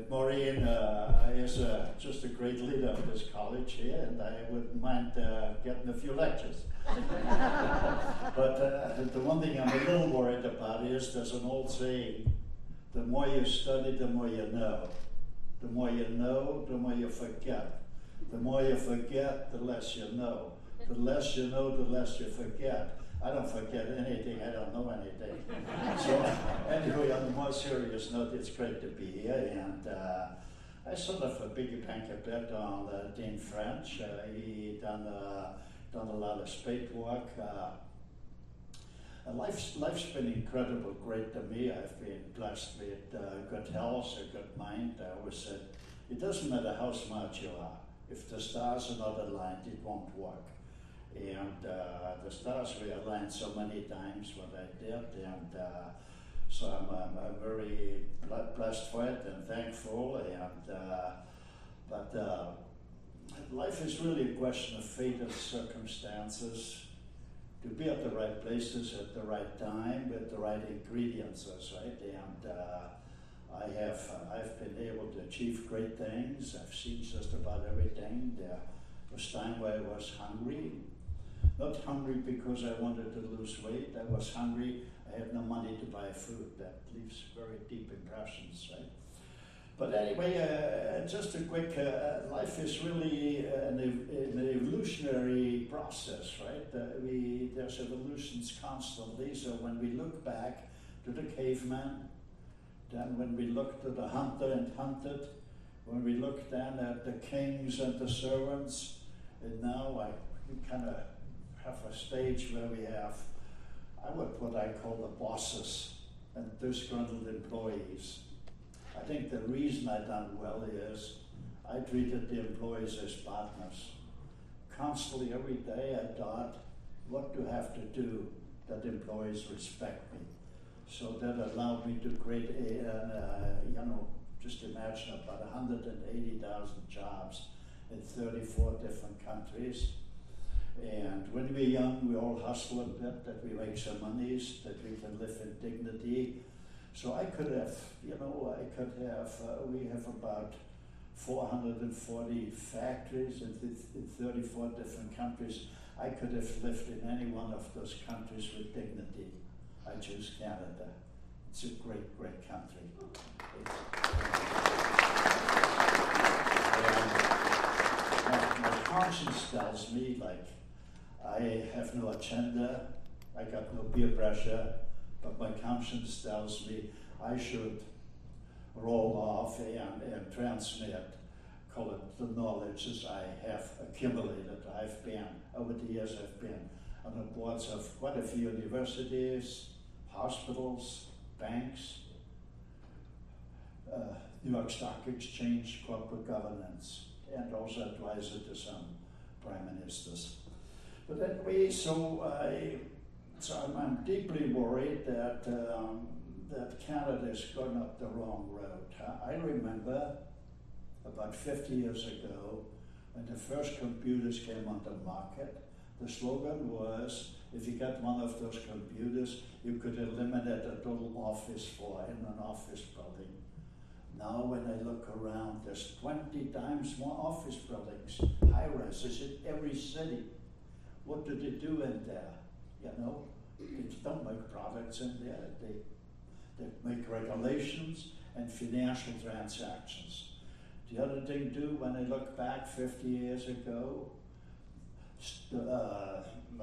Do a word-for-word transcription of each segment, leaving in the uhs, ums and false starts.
Maureen uh, is uh, just a great leader of this college here, and I wouldn't mind uh, getting a few lectures. But uh, the, the one thing I'm a little worried about is there's an old saying, the more you study, the more you know. The more you know, the more you forget. The more you forget, the less you know. The less you know, the less you forget. I don't forget anything, I don't know anything. So anyway, on a more serious note, it's great to be here. And uh, I sort of a piggyback a bit on uh, Dean French. Uh, he done, uh, done a lot of spade work. Uh, life's, life's been incredible, great to me. I've been blessed with uh, good health, a good mind. I always said, it doesn't matter how smart you are. If the stars are not aligned, it won't work. And uh, the stars were aligned so many times what I did, and uh, so I'm, I'm, I'm very blessed for it and thankful. And uh, but uh, life is really a question of fate and circumstances, to be at the right places at the right time with the right ingredients, right? And uh, I have uh, I've been able to achieve great things. I've seen just about everything. There was time where I was hungry. Not hungry because I wanted to lose weight. I was hungry. I had no money to buy food. That leaves very deep impressions, right? But anyway, uh, just a quick, uh, life is really an, an evolutionary process, right? Uh, we, there's evolutions constantly. So when we look back to the caveman, then when we look to the hunter and hunted, when we look then at the kings and the servants, and now I kind of have a stage where we have, I would what I call the bosses and disgruntled employees. I think the reason I done well is I treated the employees as partners. Constantly, every day I thought, what do I have to do that employees respect me? So that allowed me to create a, uh, you know, just imagine about one hundred eighty thousand jobs in thirty-four different countries. And when we're young, we all hustle a bit, that we make some monies, that we can live in dignity. So I could have, you know, I could have, uh, we have about four hundred forty factories in, th in thirty-four different countries. I could have lived in any one of those countries with dignity. I choose Canada. It's a great, great country. And my, my conscience tells me, like, I have no agenda, I got no peer pressure, but my conscience tells me I should roll off and, and transmit, call it the knowledge as I have accumulated. I've been, over the years I've been on the boards of quite a few universities, hospitals, banks, uh, New York Stock Exchange, corporate governance, and also advisor to some prime ministers. But anyway, so I, so I'm, I'm deeply worried that um, that Canada is going up the wrong road. I remember about fifty years ago, when the first computers came on the market, the slogan was, if you got one of those computers, you could eliminate a total office floor in an office building. Now when I look around, there's twenty times more office buildings, high-rises in every city. What do they do in there? You know, they don't make products in there. They, they make regulations and financial transactions. The other thing too, when I look back fifty years ago, uh, uh,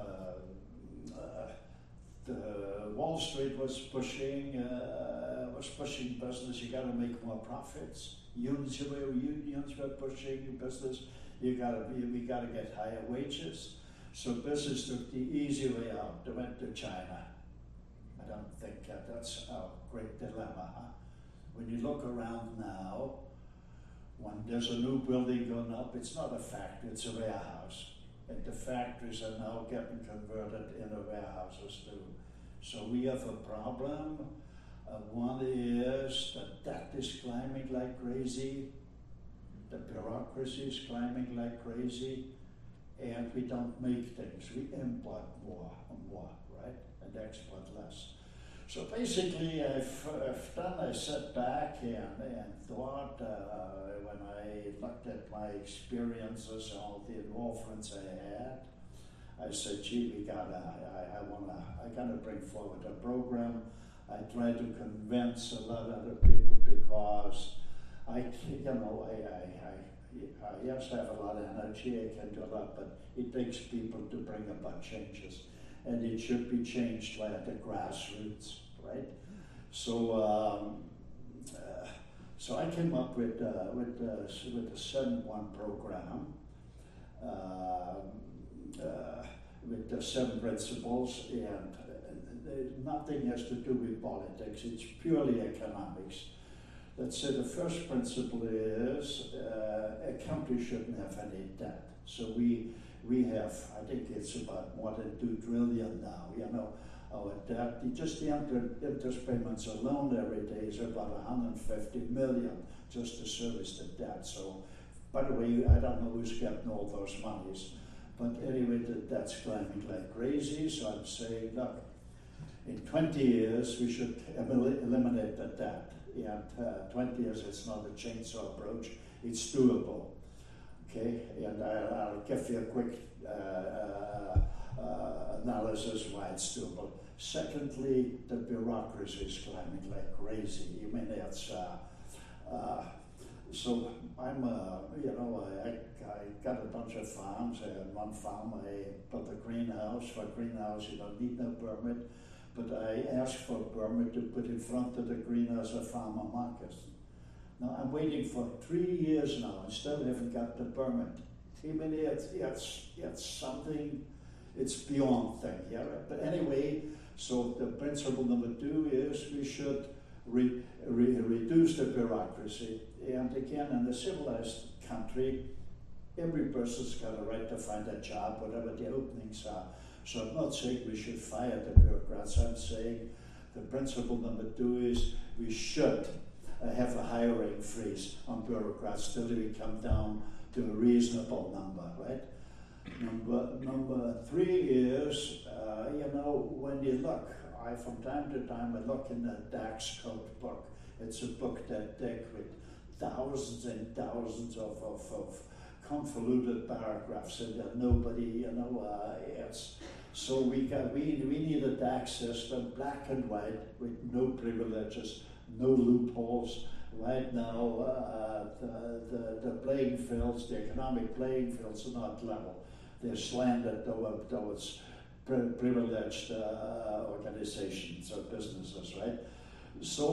uh, the Wall Street was pushing uh, was pushing business. You got to make more profits. Unions were unions were pushing business. You got to we got to get higher wages. So business took the easy way out. They went to China. I don't think uh, that's a great dilemma. Huh? When you look around now, when there's a new building going up, it's not a factory, it's a warehouse. And the factories are now getting converted into warehouses too. So we have a problem. Uh, one is that debt is climbing like crazy. The bureaucracy is climbing like crazy. And we don't make things. We import more and more, right? And export less. So basically, I've, I've done, I sat back and, and thought, uh, when I looked at my experiences and all the involvements I had, I said, gee, we gotta, I, I wanna, I gotta bring forward a program. I try to convince a lot of other people because I, you know, I, I, I, I yes, I have a lot of energy, I can do a lot, but it takes people to bring about changes. And it should be changed by the grassroots, right? So, um, uh, so I came up with uh, with uh, with the seven one program, uh, uh, with the seven principles, and uh, nothing has to do with politics. It's purely economics. Let's say the first principle is uh, a country shouldn't have any debt. So we. We have, I think it's about more than two trillion now, you know, our debt, just the inter interest payments alone every day is about one hundred fifty million just to service the debt. So, by the way, I don't know who's getting all those monies, but anyway, the debt's climbing like crazy, so I'm saying, look, in twenty years, we should eliminate the debt. And uh, twenty years, it's not a chainsaw approach, it's doable. Okay, and I, I'll give you a quick uh, uh, uh, analysis why it's doable. Secondly, the bureaucracy is climbing like crazy. I mean, it's uh, uh, so I'm, uh, you know, I, I got a bunch of farms. And one farm, I built a greenhouse. For a greenhouse, you don't need no permit, but I asked for a permit to put in front of the greenhouse a farmer market. Now, I'm waiting for three years now and still haven't got the permit. I mean, it's, it's, it's something, it's beyond thing, yeah? But anyway, so the principle number two is we should re, re, reduce the bureaucracy. And again, in a civilized country, every person's got a right to find a job, whatever the openings are. So I'm not saying we should fire the bureaucrats. I'm saying the principle number two is we should Uh, have a hiring freeze on bureaucrats till we come down to a reasonable number, right? Number, number three is, uh, you know, when you look, I from time to time I look in the Dax Code book. It's a book that thick with thousands and thousands of, of, of convoluted paragraphs, and that nobody, you know, uh, it's, so we got we we need a Dax system, black and white, with no privileges, no loopholes. Right now, uh, the, the, the playing fields, the economic playing fields are not level. They're slanted toward, towards pri privileged uh, organizations or businesses, right? So,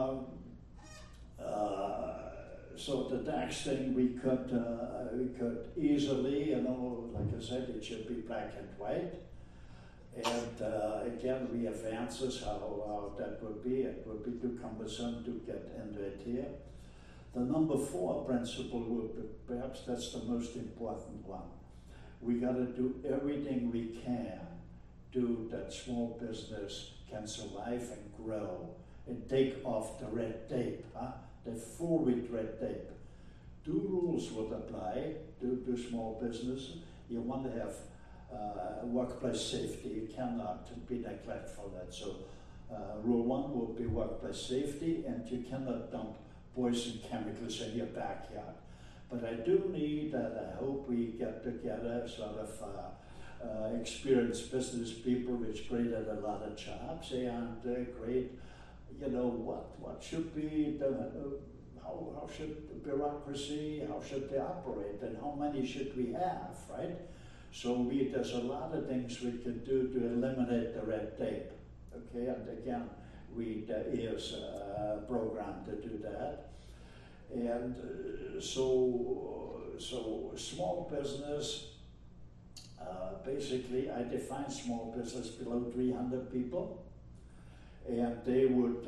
uh, uh, so the Dax thing, we could, uh, we could easily, you know, like I said, it should be black and white. And uh, again, we have answers how, how that would be. It would be too cumbersome to get into it here. The number four principle would be, perhaps that's the most important one. We got to do everything we can do that small business can survive and grow and take off the red tape, huh? The full with red tape. Two rules would apply to, to small business. You want to have Uh, workplace safety. You cannot be neglectful of that. So uh, rule one will be workplace safety, and you cannot dump poison chemicals in your backyard. But I do need, and I hope we get together sort of uh, uh, experienced business people which created a lot of jobs and uh, create, you know, what, what should be the, uh, how, how should the bureaucracy, how should they operate, and how many should we have, right? So we, there's a lot of things we can do to eliminate the red tape, okay? And again, we, there is a program to do that. And uh, so, so small business, uh, basically I define small business below three hundred people. And they would,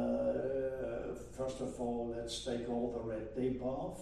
uh, first of all, let's take all the red tape off.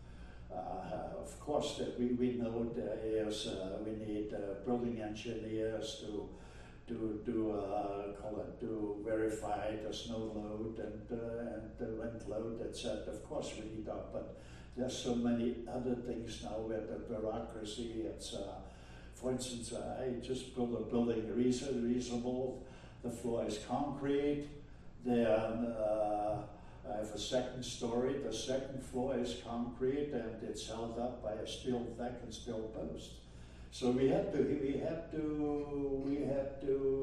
Uh, of course, that we, we know there is, uh, we need uh, building engineers to to do uh, call it to verify the snow load and uh, and the wind load, et cetera. Of course, we need that, but there's so many other things now where the bureaucracy. It's uh, for instance, uh, I just built a building reasonable. the floor is concrete. Then uh, I have a second story. The second floor is concrete, and it's held up by a steel deck and steel post. So we had to we had to we had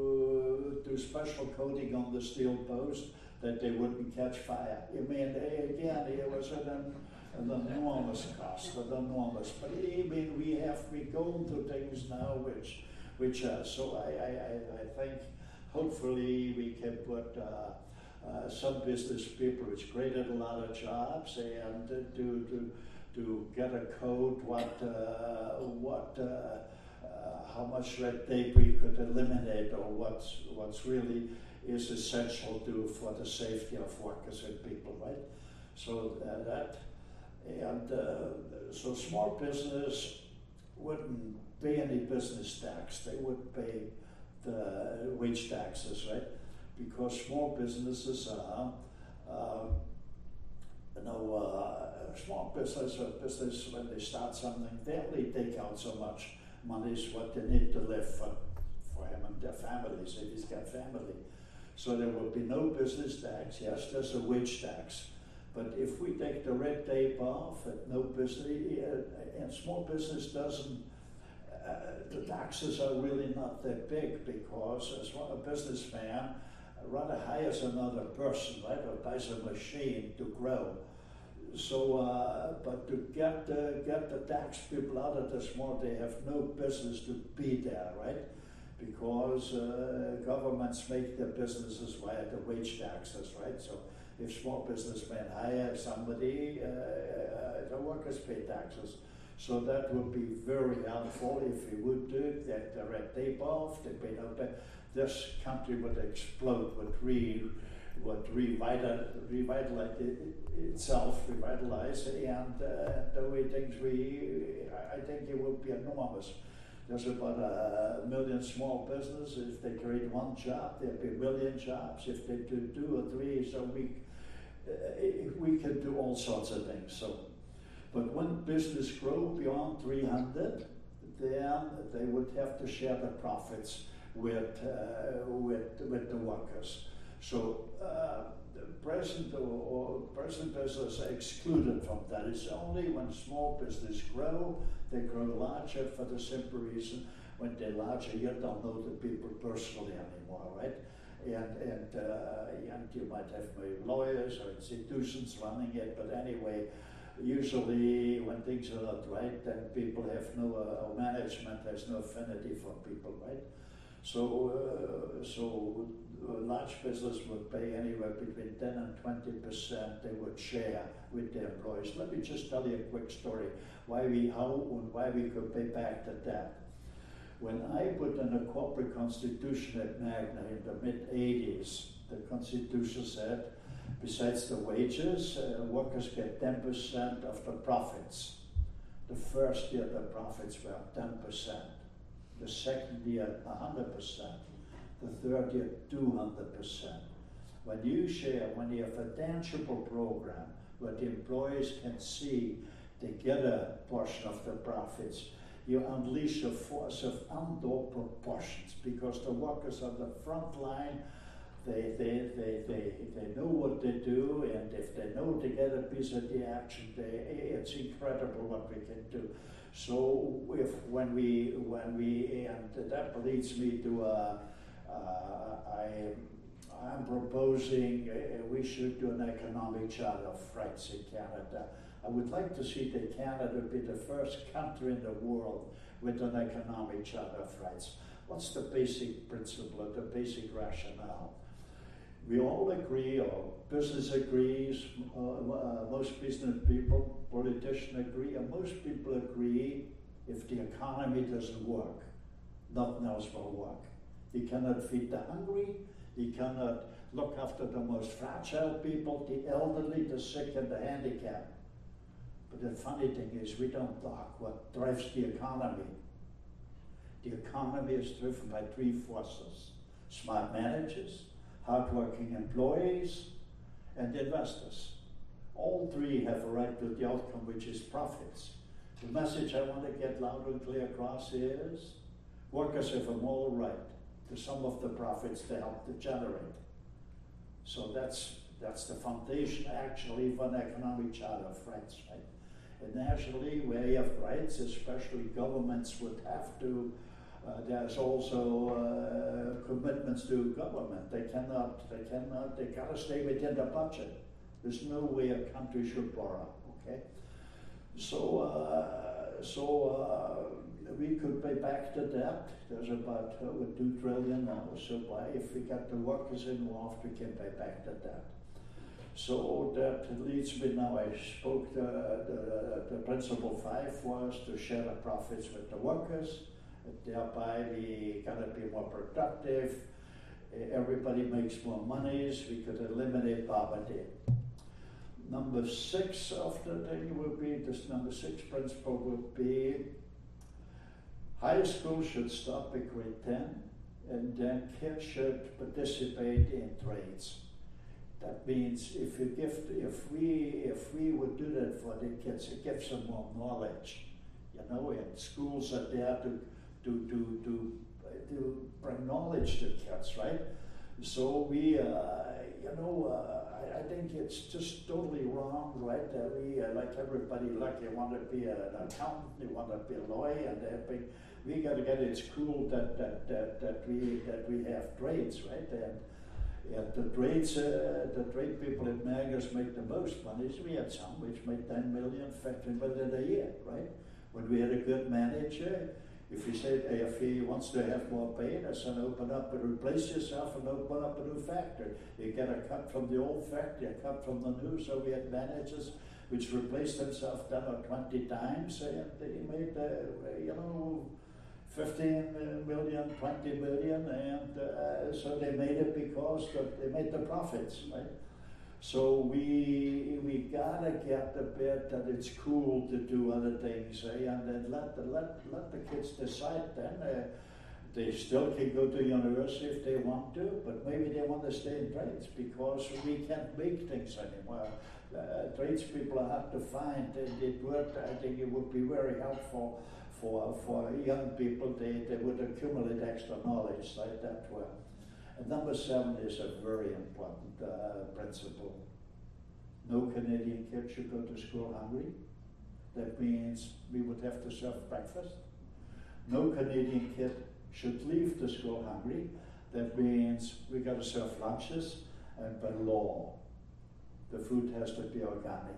to do special coating on the steel post that they wouldn't catch fire. I mean, again, it was an, an enormous cost, an enormous. But I mean, we have we go into things now which which uh, so I, I I think hopefully we can put. Uh, Uh, some business people which created a lot of jobs and uh, to, to, to get a code what, uh, what, uh, uh, how much red tape we could eliminate or what's, what's really is essential to, for the safety of workers and people, right? So uh, that, and uh, so small business wouldn't pay any business tax, they would pay the wage taxes, right? Because small businesses are, uh, you know, uh, small business or business when they start something, they only take out so much money is what they need to live for, for him and their families if he's got family. So there will be no business tax. Yes, there's a wage tax, but if we take the red tape off, and no business, uh, and small business doesn't. Uh, the taxes are really not that big because as a businessman. Rather hires another person, right, or buys a machine to grow. So, uh, but to get the, get the tax people out of the small, they have no business to be there, right? Because uh, governments make their businesses via the wage taxes, right? So if small businessmen hire somebody, uh, the workers pay taxes. So that would be very helpful if we would do it, that the red tape off, they pay no tax. This country would explode, would re, would revital, revitalize it, itself, revitalize, and uh, the way things we, I think it would be enormous. There's about a million small businesses. If they create one job, there'd be a million jobs. If they do two or three, so we, uh, we can do all sorts of things. So, but when business grow beyond three hundred, then they would have to share the profits with uh, with with the workers. So uh, the present or, or present business are excluded from that. It's only when small business grow, they grow larger for the simple reason when they're larger, you don't know the people personally anymore, right? And and uh, and you might have maybe lawyers or institutions running it, but anyway. Usually, when things are not right, then people have no uh, management has no affinity for people, right? So, uh, so uh, large business would pay anywhere between ten and twenty percent. They would share with their employees. Let me just tell you a quick story why we how and why we could pay back the debt. When I put in a corporate constitution at Magna in the mid eighties, the constitution said, besides the wages, uh, workers get ten percent of the profits. The first year the profits were ten percent. The second year, one hundred percent. The third year, two hundred percent. When you share, when you have a tangible program where the employees can see they get a portion of the profits, you unleash a force of untold proportions because the workers on the front line, they, they, they, they, they know what they do, and if they know to get a piece of the action, they, it's incredible what we can do. So if when we when we and that leads me to uh, uh, I I'm proposing uh, we should do an economic charter of rights in Canada. I would like to see that Canada be the first country in the world with an economic charter of rights. What's the basic principle, the basic rationale? We all agree, or business agrees, uh, uh, most business people, politicians agree, and most people agree if the economy doesn't work, nothing else will work. You cannot feed the hungry, you cannot look after the most fragile people, the elderly, the sick, and the handicapped. But the funny thing is, we don't talk what drives the economy. The economy is driven by three forces: smart managers, hardworking employees, and investors. All three have a right to the outcome, which is profits. The message I want to get loud and clear across is, workers have a moral right the sum of the profits they help to generate. So that's that's the foundation actually for an economic charter of rights, right? And nationally, where you have rights, especially governments would have to. Uh, there's also uh, commitments to government. They cannot. They cannot. They gotta stay within the budget. There's no way a country should borrow. Okay. So uh, so uh, we could pay back the debt. There's about uh, with two trillion now. So by, if we get the workers involved, we can pay back the debt. So that leads me now. I spoke the the, the principle five was to share the profits with the workers. Thereby we gotta be more productive. Everybody makes more monies. We could eliminate poverty. Number six of the thing would be, this number six principle would be, high school should stop at grade ten, and then kids should participate in trades. That means if you give, if we, if we would do that for the kids, it gives them more knowledge. You know, and schools are there to, to, to, to, to bring knowledge to kids, right? So we, uh, you know, uh, I, I think it's just totally wrong, right? That we, uh, like everybody, like you want to be an accountant, you want to be a lawyer, and everything. We got to get it school that that that that we that we have trades, right? And, and the trades, uh, the trade people at Magers make the most money. So we had some which made ten million, fifteen million a year, right? When we had a good manager. If you say if he wants to have more pay, that's an open up and replace yourself and open up a new factory. You get a cut from the old factory, a cut from the new. So we had managers which replaced themselves ten or twenty times, and they made, uh, you know, fifteen million, twenty million, and uh, so they made it because the, they made the profits, right? So we we gotta get the bit that it's cool to do other things, eh? And then let the let let the kids decide. Then uh, they still can go to university if they want to, but maybe they want to stay in trades because we can't make things anymore. Uh, tradespeople are hard to find, and it would I think it would be very helpful for for young people. They they would accumulate extra knowledge like that way. And number seven is a very important uh, principle. No Canadian kid should go to school hungry. That means we would have to serve breakfast. No Canadian kid should leave the school hungry. That means we got to serve lunches, and by law, the food has to be organic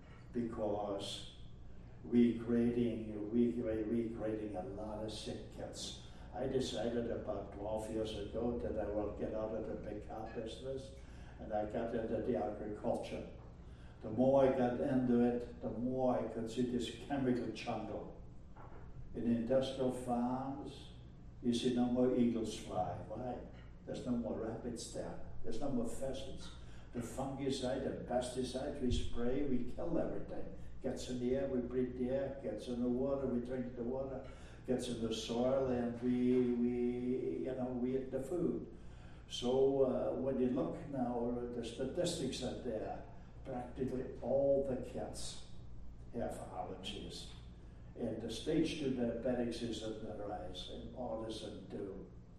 because we creating we we creating a lot of sick kids. I decided about twelve years ago that I will get out of the big car business, and I got into the agriculture. The more I got into it, the more I could see this chemical jungle. In industrial farms, you see no more eagles fly. Why? There's no more rabbits there. There's no more pheasants. The fungicide and pesticides we spray, we kill everything. Gets in the air, we breathe the air. Gets in the water, we drink the water. Gets in the soil, and we, we, you know, we eat the food. So uh, when you look now, the statistics are there. Practically all the kids have allergies, and the stage two diabetics is on the rise, and autism too.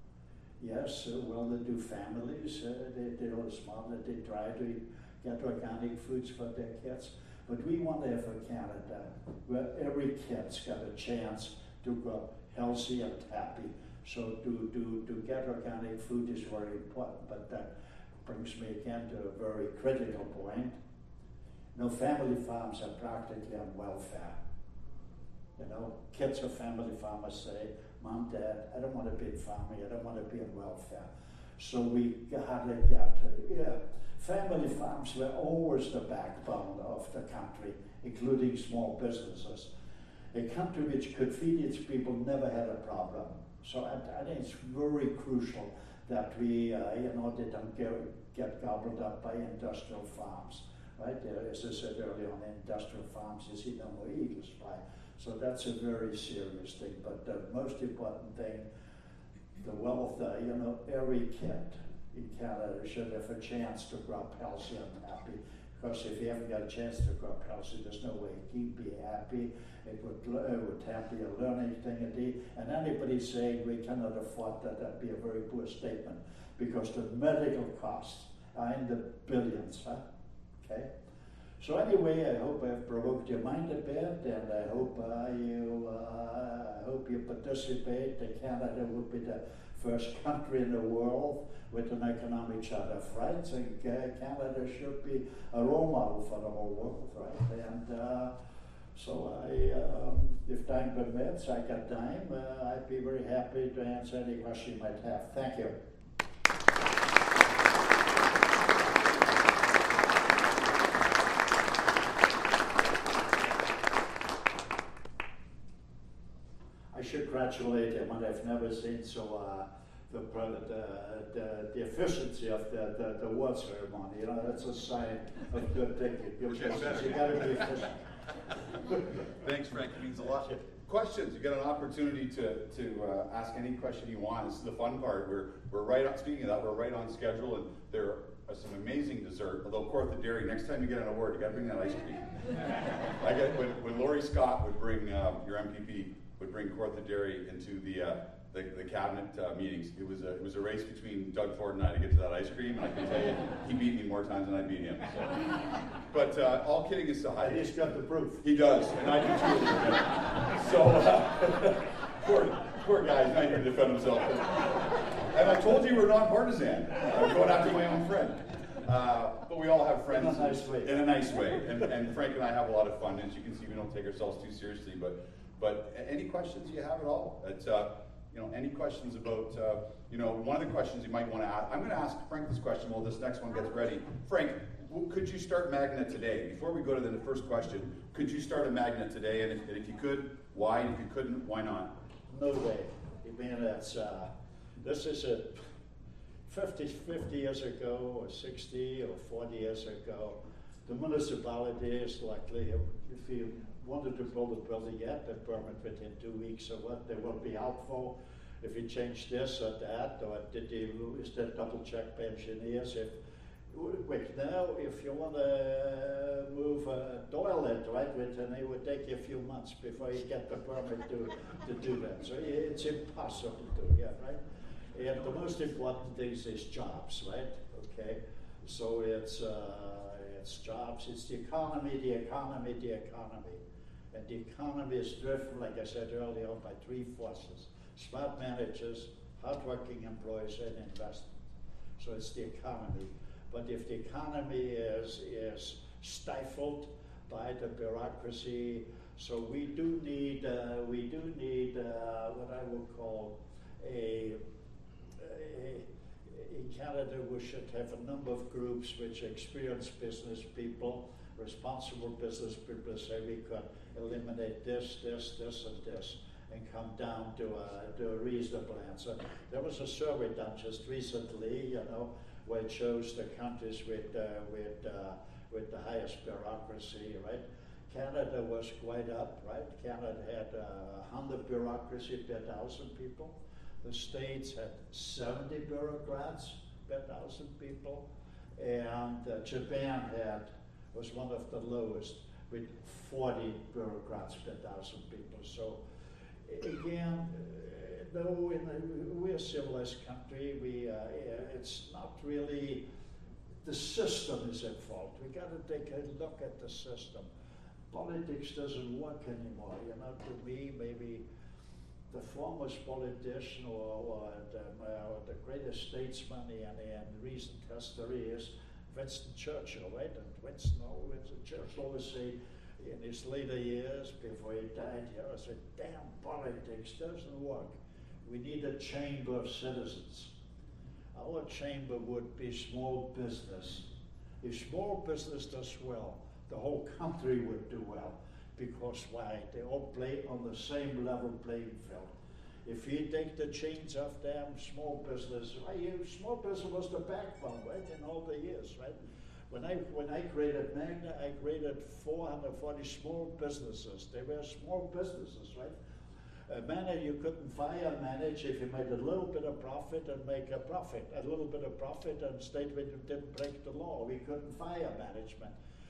Yes, uh, well-to-do families, uh, they, they're all smart, that they try to get organic foods for their kids. But we want to have a Canada where every kid's got a chance to grow healthy and happy. So to, to, to get organic food is very important, but that brings me again to a very critical point. You know, family farms are practically on welfare. You know, kids of family farmers say, Mom, Dad, I don't want to be in farming, I don't want to be on welfare. So we gotta get, yeah, family farms were always the backbone of the country, including small businesses. A country which could feed its people never had a problem. So I, I think it's very crucial that we, uh, you know, they don't get, get gobbled up by industrial farms, right? Uh, as I said earlier, on industrial farms, you see no more eagles fly. So that's a very serious thing. But the most important thing, the wealth, uh, you know, every kid in Canada should have a chance to grow up healthy and happy, Because if he haven't got a chance to grow palsy, there's no way he'd be happy. It would, it would have be a learning thing a day. And anybody saying we cannot afford that, that'd be a very poor statement. Because the medical costs are in the billions, huh? Okay? So anyway, I hope I've provoked your mind a bit, and I hope uh, you uh, I hope you participate. Canada would be the first country in the world with an economic charter of rights, and uh, Canada should be a role model for the whole world, right? And uh, so I, um, if time permits, I got time, uh, I'd be very happy to answer any question you might have. Thank you. I should congratulate him, and I've never seen so uh, the, the, the the efficiency of the, the, the award ceremony. You know, that's a sign of good thinking. Good business. You got to be efficient. Thanks, Frank. It means a lot. Questions? You got an opportunity to to uh, ask any question you want. This is the fun part. We're we're right on. Speaking of that, we're right on schedule, and there are some amazing dessert. Although Kawartha Dairy, next time you get an award, you got to bring that ice cream. I get when when Laurie Scott would bring um, your M P P. Would bring Kawartha Dairy into the, uh, the the cabinet uh, meetings. It was a it was a race between Doug Ford and I to get to that ice cream, and I can tell you, he beat me more times than I beat him. So. But uh, all kidding aside, he's got the proof. He does, and I do too. So uh, poor poor guy's not here to defend himself. And I told you we're nonpartisan. I'm going after my own friend. Uh, but we all have friends in a nice way. In a nice way, and, and Frank and I have a lot of fun. As you can see, we don't take ourselves too seriously, but. But any questions you have at all? It's, uh, you know, any questions about, uh, you know, one of the questions you might want to ask, I'm going to ask Frank this question while this next one gets ready. Frank, could you start Magna today? Before we go to the first question, could you start a Magna today? And if, and if you could, why? And if you couldn't, why not? No way. I mean, it's, uh, this is a fifty, fifty years ago, or sixty, or forty years ago. The municipality is likely, if you wanted to build a building yet, the permit within two weeks or what, they will be helpful. If you change this or that, or did you, is that double check by engineers? If, wait, now, if you want to move a toilet, right, and it would take you a few months before you get the permit to, to do that. So it's impossible to, yeah, right? And the most important thing is jobs, right? Okay, so it's, uh, it's jobs, it's the economy, the economy, the economy. And the economy is driven, like I said earlier, by three forces: smart managers, hardworking employees, and investment. So it's the economy. But if the economy is, is stifled by the bureaucracy, so we do need, uh, we do need uh, what I would call a, a, in Canada we should have a number of groups which experienced business people, responsible business people, say we could eliminate this, this, this, and this, and come down to a, to a reasonable answer. There was a survey done just recently, you know, where it shows the countries with, uh, with, uh, with the highest bureaucracy, right? Canada was quite up, right? Canada had uh, one hundred bureaucracy per thousand people. The States had seventy bureaucrats per thousand people. And uh, Japan had, was one of the lowest, with forty bureaucrats per thousand people. So again, uh, though in a, we're a civilized country, we, uh, it's not really, the system is at fault. We got to take a look at the system. Politics doesn't work anymore. You know, to me, maybe the foremost politician or, or, the, uh, the greatest statesman in, in recent history is Winston Churchill, right? And Winston, oh, Winston Churchill always say in his later years, before he died, he always said, damn, politics doesn't work. We need a chamber of citizens. Our chamber would be small business. If small business does well, the whole country would do well. Because why? They all play on the same level playing field. If you take the chains off them, small business, well, you, small business was the backbone, right, in all the years, right? When I when I created Magna, I created four hundred forty small businesses. They were small businesses, right? A manager, you couldn't fire a manager if you made a little bit of profit and make a profit, a little bit of profit and state when you didn't break the law. We couldn't fire management.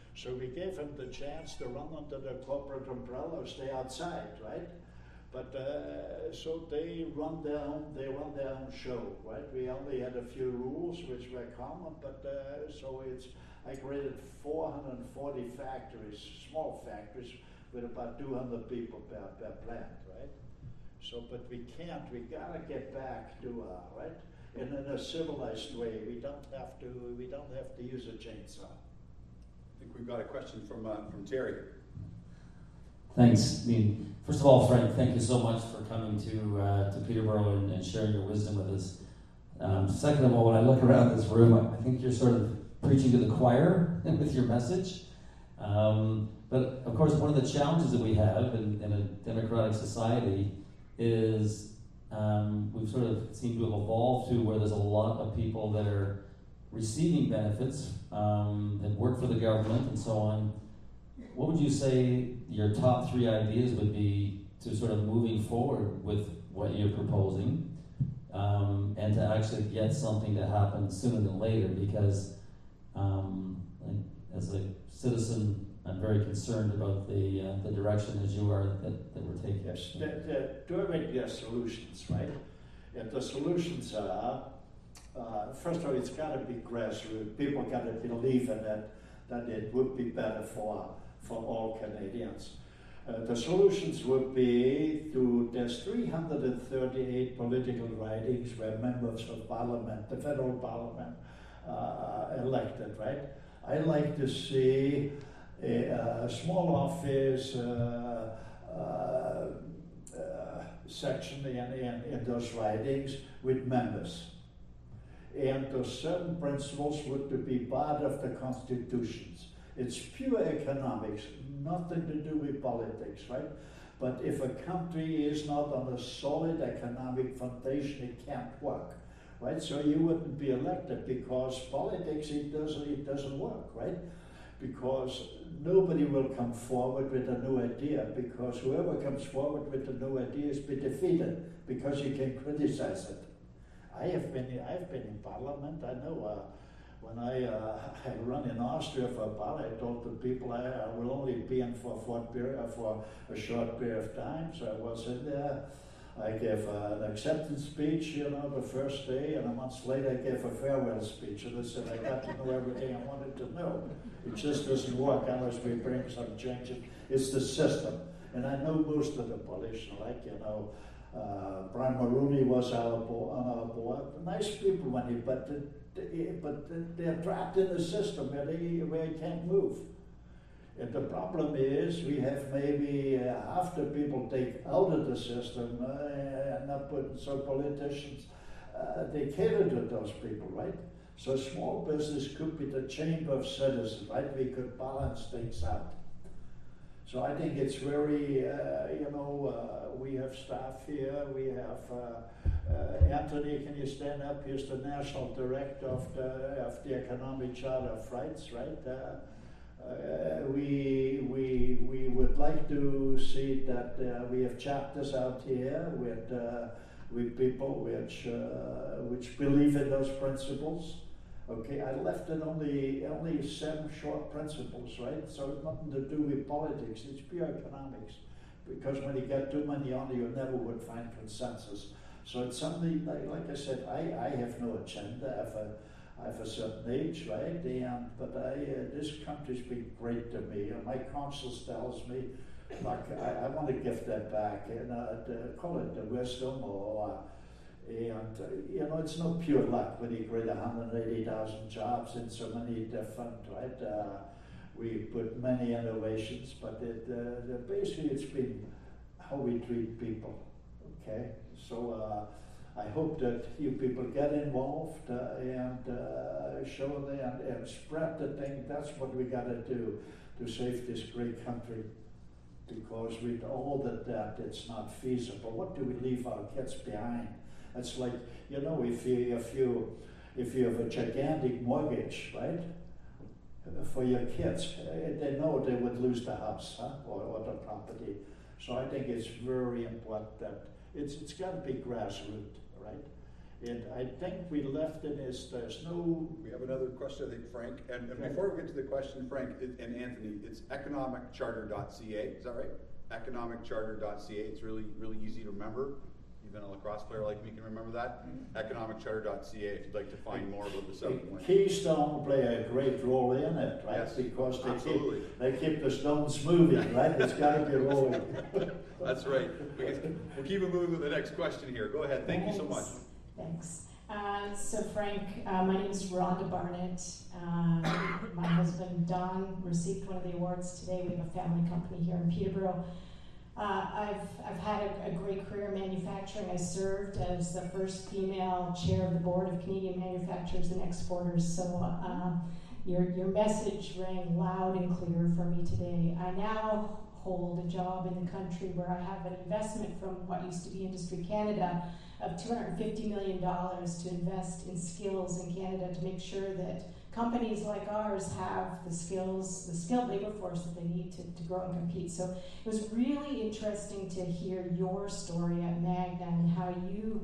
So we gave him the chance to run under the corporate umbrella, stay outside, right? But uh, so they run their own, they run their own show, right? We only had a few rules which were common, but uh, so it's, I created four hundred forty factories, small factories, with about two hundred people per, per plant, right? So, but we can't, we gotta get back to, uh, right? And in a civilized way, we don't have to, we don't have to use a chainsaw. I think we've got a question from, uh, from Terry. Thanks. I mean, first of all, Frank, thank you so much for coming to uh, to Peterborough and, and sharing your wisdom with us. Um, second of all, when I look around this room, I, I think you're sort of preaching to the choir with your message. Um, but of course, one of the challenges that we have in, in a democratic society is um, we've sort of seemed to have evolved to where there's a lot of people that are receiving benefits um, that work for the government and so on. What would you say your top three ideas would be to sort of moving forward with what you're proposing um, and to actually get something to happen sooner than later? Because um, as a citizen, I'm very concerned about the uh, the direction as you are that, that we're taking. Yes, they're, they're doing their solutions, right? And the solutions are, uh, first of all, it's got to be grassroots. People got to believe in it, that it would be better for for all Canadians. Uh, the solutions would be to, there's three hundred thirty-eight political ridings where members of parliament, the federal parliament, uh, elected, right? I like to see a, a small office uh, uh, uh, section in, in, in those ridings with members. And those certain principles would to be part of the constitutions. It's pure economics, nothing to do with politics, right? But if a country is not on a solid economic foundation, it can't work, right? So you wouldn't be elected because politics, it doesn't, it doesn't work, right? Because nobody will come forward with a new idea, because whoever comes forward with a new idea is be defeated because you can criticize it. I have been, I've been in parliament, I know, uh, when I, uh, I run in Austria for a while, I told the people I, I will only be in for, for, period, for a short period of time. So I was in there. I gave uh, an acceptance speech, you know, the first day, and a month later I gave a farewell speech. And I said, I got to know everything I wanted to know. It just doesn't work unless we bring some changes. It's the system. And I know most of the politicians, like, you know, uh, Brian Mulroney was our bo- on our board. Nice people, when he, but the, but they're trapped in a system where they, where they can't move. And the problem is we have maybe uh, half the people take out of the system uh, and not put, so politicians, uh, they cater to those people, right? So small business could be the chamber of citizens, right? We could balance things out. So I think it's very, uh, you know, uh, we have staff here, we have uh, Uh, Anthony, can you stand up? He's the National Director of the, of the Economic Charter of Rights, right? Uh, uh, we, we, we would like to see that uh, we have chapters out here with, uh, with people which, uh, which believe in those principles. Okay, I left it only, only seven short principles, right? So it's nothing to do with politics, it's pure economics. Because when you get too many on you, you never would find consensus. So it's something, like, like I said, I, I have no agenda. I have a, I have a certain age, right? And, but I, uh, this country's been great to me. And my conscience tells me, like, I, I want to give that back. And uh, the, call it the wisdom, or, uh, and, uh, you know, it's no pure luck when you create one hundred eighty thousand jobs in so many different, right? Uh, we put many innovations, but it, uh, the, basically it's been how we treat people, okay? So uh, I hope that you people get involved uh, and uh, show them and, and spread the thing. That's what we got to do to save this great country. Because with all the debt, it's not feasible. What do we leave our kids behind? It's like, you know, if you if you if you have a gigantic mortgage, right, for your kids, they know they would lose the house, huh, or, or the property. So I think it's very important that It's it's got to be grassroots, right? And I think we left it as there's no. We have another question, I think, Frank. And, and Okay. before we get to the question, Frank it, and Anthony, it's economic charter dot c a. Is that right? economic charter dot c a. It's really, really easy to remember. Even a lacrosse player like me can remember that. Mm-hmm. economic charter dot c a if you'd like to find more about the seven point. Keystone play a great role in it, right? Yes, because they absolutely. keep they keep the stones moving, right? It's got to be rolling. That's right. We can, we'll keep it moving with the next question here. Go ahead. Thank you so much. Thanks. Uh, so Frank, uh, my name is Rhonda Barnett. Uh, my husband Don received one of the awards today. We have a family company here in Peterborough. Uh, I've I've had a, a great career in manufacturing. I served as the first female chair of the board of Canadian Manufacturers and Exporters. So uh, your your message rang loud and clear for me today. I now hold a job in the country where I have an investment from what used to be Industry Canada of two hundred fifty million dollars to invest in skills in Canada to make sure that companies like ours have the skills, the skilled labor force that they need to, to grow and compete. So it was really interesting to hear your story at Magna and how you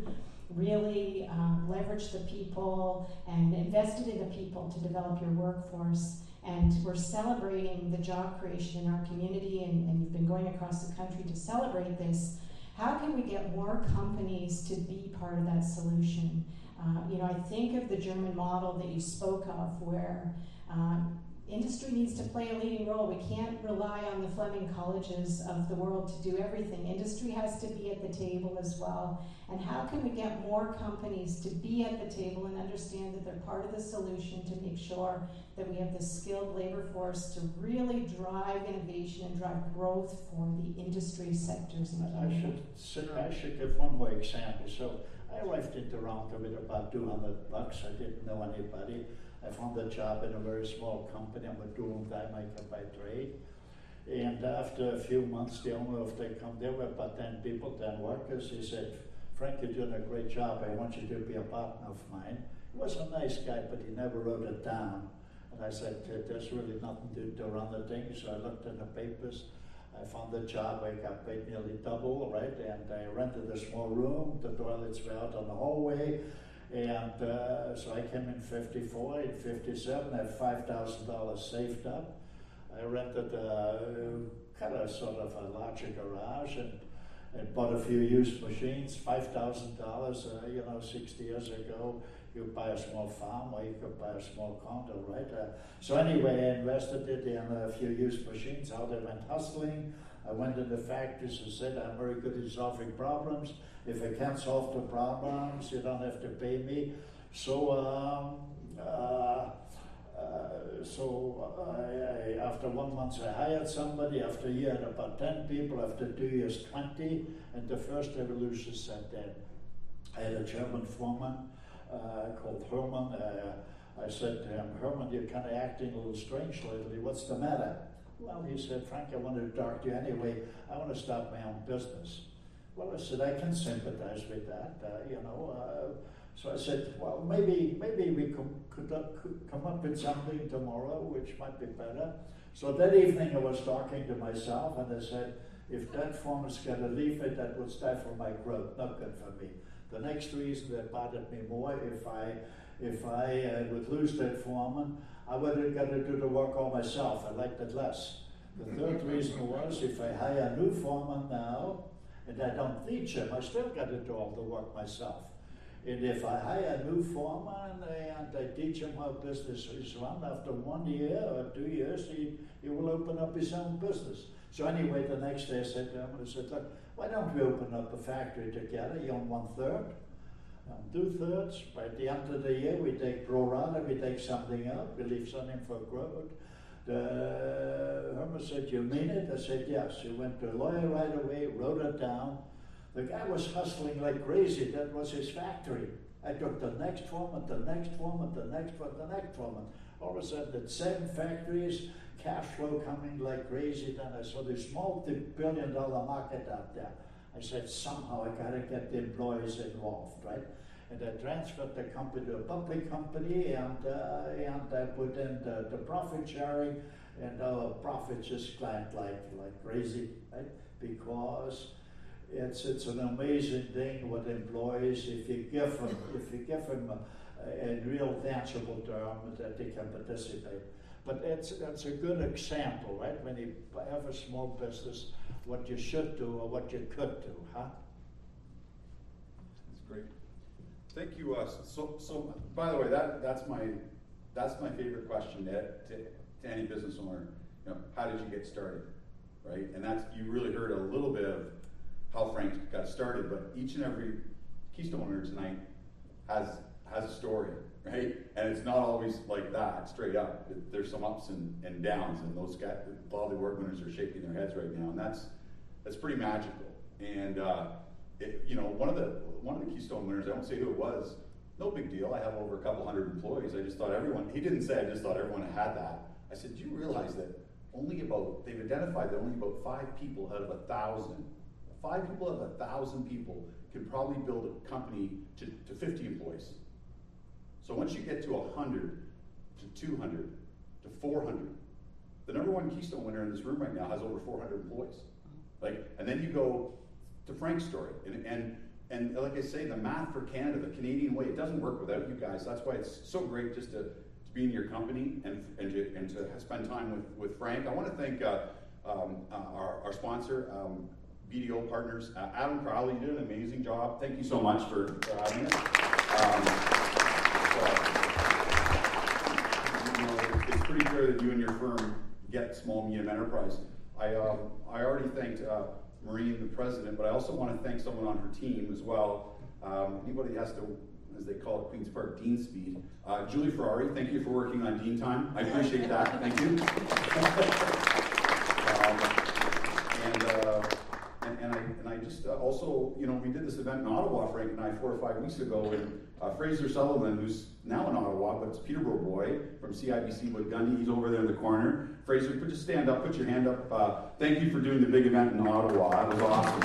really um, leveraged the people and invested in the people to develop your workforce. And we're celebrating the job creation in our community, and, and you've been going across the country to celebrate this. How can we get more companies to be part of that solution? Uh, you know, I think of the German model that you spoke of where um, industry needs to play a leading role. We can't rely on the Fleming colleges of the world to do everything. Industry has to be at the table as well. And how can we get more companies to be at the table and understand that they're part of the solution to make sure that we have the skilled labor force to really drive innovation and drive growth for the industry sectors in I Canada? should say, I should give one more example. So I arrived in Toronto with about two hundred bucks. I didn't know anybody. I found a job in a very small company. I'm a dual die maker by trade. And after a few months, the owner of the company, there were about ten people, ten workers. He said, "Frank, you're doing a great job. I want you to be a partner of mine." He was a nice guy, but he never wrote it down. And I said, "There's really nothing to, to run the thing." So I looked in the papers. I found a job. I got paid nearly double, right? And I rented a small room. The toilets were out on the hallway. And uh, so I came in fifty-four. In fifty-seven, I had five thousand dollars saved up. I rented a kind of sort of a larger garage and, and bought a few used machines, five thousand dollars, uh, you know, sixty years ago. You buy a small farm or you could buy a small condo, right? Uh, so anyway, I invested it in a few used machines. Out I went hustling. I went into factories and said, "I'm very good at solving problems. If I can't solve the problems, you don't have to pay me." So, um, uh, uh, so I, I, after one month, I hired somebody. After a year, I had about ten people. After two years, twenty. And the first revolution set in. I had a German foreman uh, called Herman. Uh, I said to him, "Herman, you're kind of acting a little strange lately. What's the matter?" "Well," he said, "Frank, I wanted to talk to you anyway. I want to start my own business." Well, I said, "I can sympathize with that, uh, you know." Uh, so I said, "Well, maybe maybe we com- could, uh, could come up with something tomorrow, which might be better." So that evening I was talking to myself and I said, if that foreman's got to leave it, that would stifle my growth, not good for me. The next reason that bothered me more, if I if I uh, would lose that foreman, I would have got to do the work all myself. I liked it less. The third reason was, if I hire a new foreman now, and I don't teach him, I still got to do all the work myself. And if I hire a new foreman and I teach him how business is run, after one year or two years, he, he will open up his own business. So anyway, the next day I said to him, I said, "Look, why don't we open up a factory together? You own one third, um, two thirds. By the end of the year, we take pro rata, we take something out, we leave something for growth." The Herman said, "You mean it?" I said, "Yes." He went to a lawyer right away, wrote it down. The guy was hustling like crazy. That was his factory. I took the next foreman, the next foreman, the next one, the next foreman. All of a sudden, the seven factories, cash flow coming like crazy. Then I saw this multi-billion dollar market out there. I said, somehow I gotta get the employees involved, right? And I transferred the company to a public company, and uh, and I put in the, the profit sharing, and our profits just climbed like like crazy, right? Because it's it's an amazing thing with employees if you give them if you give them a, a real tangible term that they can participate. But it's it's a good example, right? When you have a small business, what you should do or what you could do, huh? That's great. Thank you. Uh, so so by the way, that that's my that's my favorite question to, to, to any business owner. You know, how did you get started, right? And that's you really heard a little bit of how Frank got started, but each and every Keystone owner tonight has has a story, right? And it's not always like that, straight up. There's some ups and, and downs, and those guys, a lot of the award winners are shaking their heads right now, and that's that's pretty magical. And uh, it, you know, one of the one of the Keystone winners, I won't say who it was. No big deal. I have over a couple hundred employees. I just thought everyone. He didn't say. I just thought everyone had that. I said, do you realize that only about they've identified that only about five people out of a thousand, five people out of a thousand people can probably build a company to, to fifty employees. So once you get to a hundred, to two hundred, to four hundred, the number one Keystone winner in this room right now has over four hundred employees. Like, and then you go to Frank's story, and and and like I say, the math for Canada, the Canadian way, it doesn't work without you guys. That's why it's so great just to, to be in your company and and to, and to spend time with, with Frank. I want to thank uh, um, uh, our, our sponsor, um, B D O Partners. Uh, Adam Crowley, you did an amazing job. Thank you so much for, for having us. Um, so, you know, it's pretty clear that you and your firm get small medium enterprise. I um, I already thanked uh, Maureen, the president, but I also want to thank someone on her team as well. Um, anybody has to, as they call it, Queen's Park Dean Speed. Uh, Julie Ferrari, thank you for working on Dean Time. I appreciate that. Thank you. um, and, uh, and and I and I just uh, also, you know, we did this event in Ottawa, Frank and I, four or five weeks ago, and uh, Fraser Sullivan, who's now in Ottawa, but it's Peterborough boy from C I B C Wood Gundy. He's over there in the corner. Fraser, could you stand up, put your hand up. Uh, thank you for doing the big event in Ottawa. That was awesome.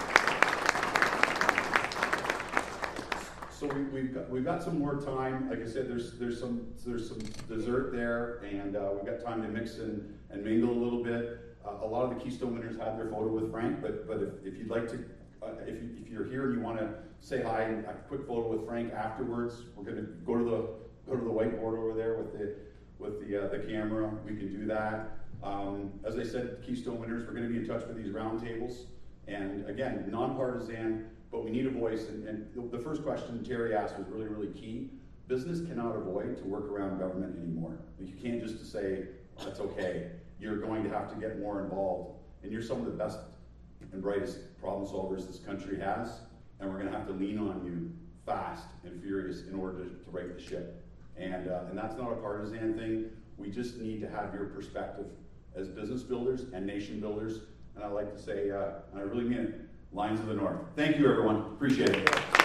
So we, we've got we've got some more time. Like I said, there's there's some there's some dessert there, and uh, we've got time to mix and, and mingle a little bit. Uh, a lot of the Keystone winners had their photo with Frank, but but if, if you'd like to, uh, if you, if you're here and you want to say hi and a quick photo with Frank afterwards, we're going to go to the go to the whiteboard over there with the with the uh, the camera. We can do that. Um, as I said, Keystone winners, we're going to be in touch with these roundtables, and again, nonpartisan. But we need a voice, and, and the first question Terry asked was really, really key. Business cannot avoid to work around government anymore. You can't just say, that's okay. You're going to have to get more involved. And you're some of the best and brightest problem solvers this country has, and we're gonna have to lean on you fast and furious in order to, to right the ship. And, uh, and that's not a partisan thing. We just need to have your perspective as business builders and nation builders. And I like to say, uh, and I really mean it, Lions of the North. Thank you, everyone. Appreciate it.